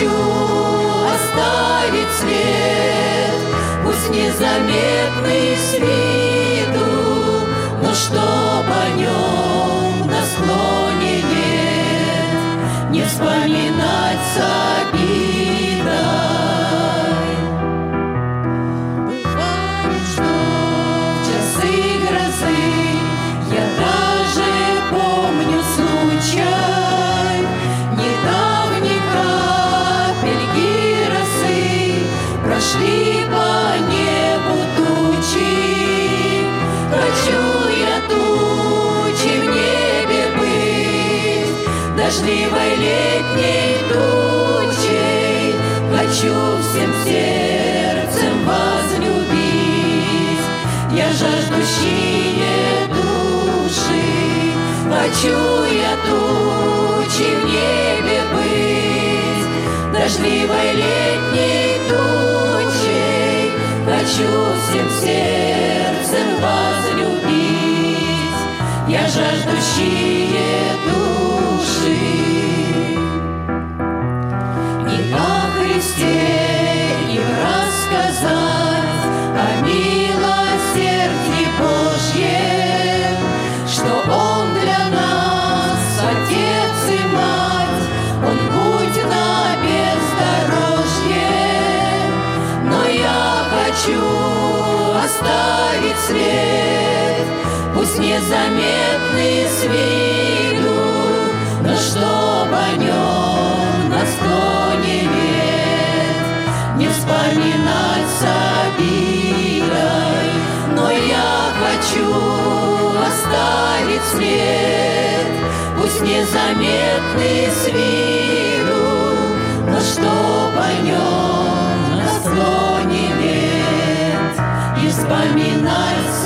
хочу оставить след, пусть незаметный с виду, но чтоб о нем на склоне нет, не вспоминать с обидой. Бывает, что в часы грозы я даже помню случай недавних капельки росы, прошли по небу тучи. Хочу я тучи в небе быть, дождливой летней тучей. Хочу всем сердцем возлюбить, я жаждущие души. Хочу я тучи в небе быть, дождливой летней тучей. Хочу всем сердцем возлюбить, я жаждущие души. И о Христе им рассказать, о милосердии Божьем, что Он для нас Отец и Мать, Он путь на бездорожье. Но я хочу оставить след, пусть незаметный с виду, но чтоб о нем на склоне нет, не вспоминать с обидой. Но я хочу оставить след, пусть незаметный с виду, но чтоб о нем на склоне нет, не вспоминать